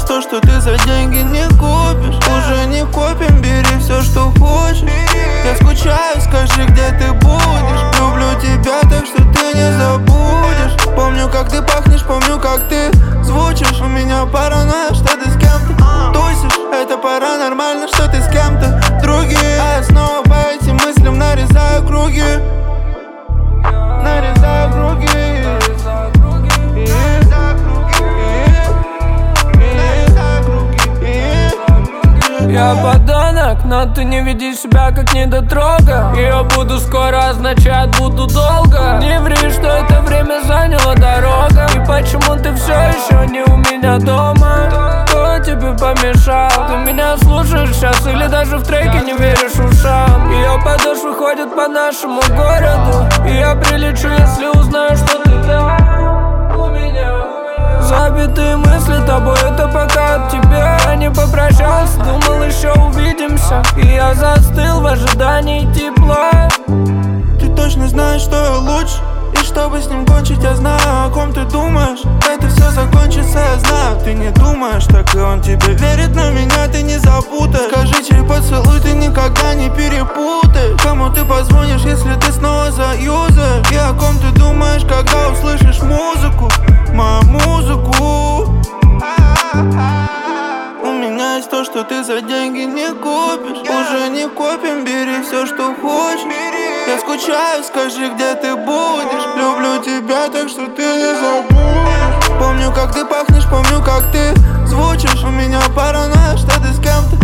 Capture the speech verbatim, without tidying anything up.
то, что ты за деньги не купишь. Уже не копим, бери все, что хочешь. Я скучаю, скажи, где ты будешь. Люблю тебя, так что ты не забудешь. Помню, как ты пахнешь, помню, как ты звучишь. У меня паранойя, что ты с кем-то тусишь. Это паранормально, что ты с кем-то другим. А я снова по этим мыслям нарезаю круги. Нарезаю круги. Я подонок, но ты не веди себя как недотрога. Я буду скоро, означает буду долго. Не ври, что это время заняло дорога. И почему ты все еще не у меня дома? Кто тебе помешал? Ты меня слушаешь сейчас или даже в треке не веришь ушам? Ее подошвы ходят по нашему городу. И я прилечу, если узнаю, что ты там у меня. Забитые мысли тобой, это пока от тебя. Я не попрощался, думал еще увидимся. И я застыл в ожидании тепла. Ты точно знаешь, что я лучше. И чтобы с ним кончить, я знаю, о ком ты думаешь. Это все закончится, я знаю, ты не думаешь. Так и он тебе верит, но меня ты не запутаешь. Скажи, чей поцелуй ты никогда не перепутаешь. Кому ты позвонишь, если ты снова заюзаешь? И о ком ты думаешь, когда услышишь музыку? Мою музыку. У меня есть то, что ты за деньги не купишь. Уже не копим, бери все, что хочешь. Я скучаю, скажи, где ты будешь. Люблю тебя, так что ты не забудешь. Помню, как ты пахнешь, помню, как ты звучишь. У меня паранойя, что ты с кем-то